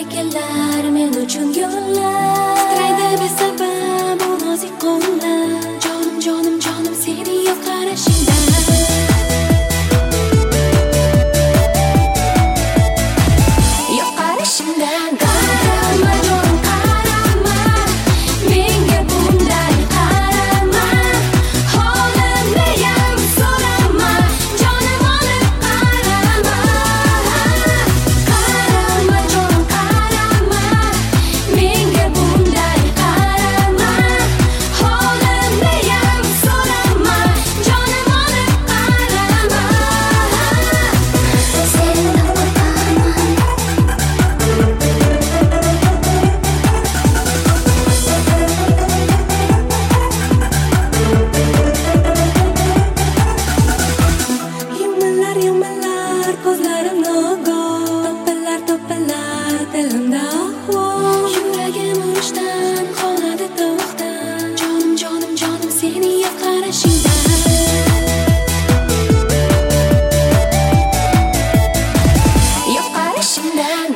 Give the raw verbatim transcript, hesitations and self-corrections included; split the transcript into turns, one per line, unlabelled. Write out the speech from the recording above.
ekanlar men uchun yo'llar. Titraydi besabab bu nozik qo'llar. Jonim jonim jonim seni yo'q qarashingda. Yo'q qarashingdan qarama jonim qarama. Menga bunday qarama. Holimni ham so'rama. Jonim olib qarama. Qarama jonim qarama. Menga bunday qarama. Holimni ham so'rama. Jonim olib qarama. Sendan qo'rqaman. Yumalar yumalar ko'zlarim nogoh. To'pillar to'pillar dilimda ahvol. Yuragim urishdan qonadi to'xtab. Jonim jonim jonim seni yo'q qarashingda. Yo'q qarashingdan